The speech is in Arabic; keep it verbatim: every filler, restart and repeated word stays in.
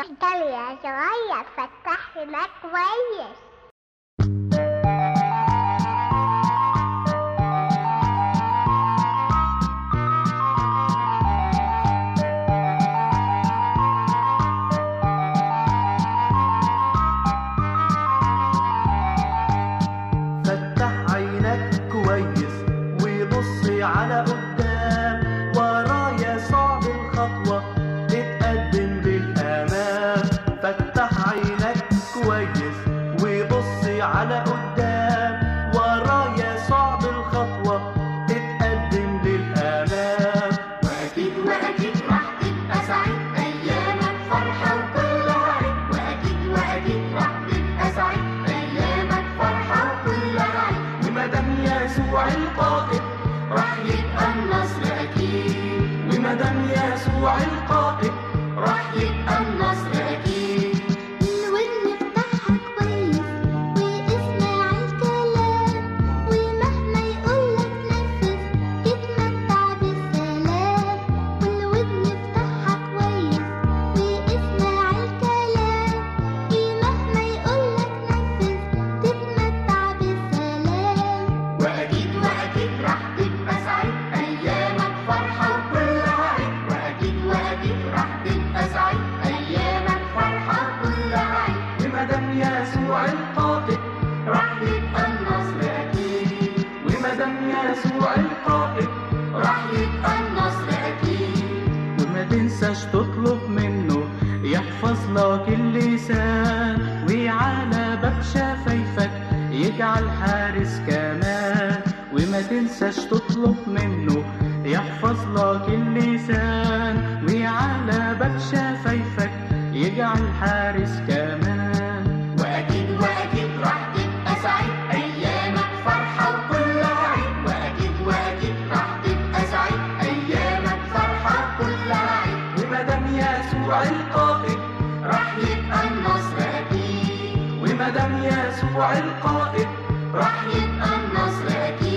افضل يا صغير فتح لنا كويس. فتح عينك كويس وبص على قدام، ورايا صعب الخطوة تتقدم للأمام. فتح عينك كويس وبص على قدام، ورايا صعب الخطوة تتقدم للأمام. وأكيد وأكيد راح تبقى سعيد، أيامك فرحة وكلها عيد. وأكيد وأكيد راح تبقى سعيد، أيامك فرحة وكلها عيد. ومادام يسوع القائد راح يبقى النصر أكيد، ومادام يسوع القائد راح يبقى النصر أكيد. ونفتحها كويس واسمع الكلام، ومهما يقولك نفذ تتمتع بالسلام. والودن افتحها كويس واسمع الكلام، ومهما يقولك نفذ تتمتع بالسلام. وأكيد وأكيد راح تبقى سعيد، أيامك فرحة وكلها عيد. وأكيد وأكيد راح تبقى سعيد، أيامك فرحة وكلها عيد. ومادام يسوع القائد راح يبقى النصر أكيد، ومادام يسوع القائد راح يبقى النصر أكيد. وما تنساش تطلب منه يحفظ لك اللسان، وعلى باب شفايفك يجعل حارس كمان. وما تنساش تطلب منه يحفظ لك اللسان، وعلى باب شفايفك يجعل حارس كمان. وأكيد وأكيد راح تبقى سعيد، أيامك فرحة وكلها عيد. وأكيد وأكيد راح تبقى سعيد، أيامك فرحة وكلها عيد. ومادام يسوع القائد راح يبقى النصر أكيد، ومادام يسوع القائد راح يبقى النصر أكيد.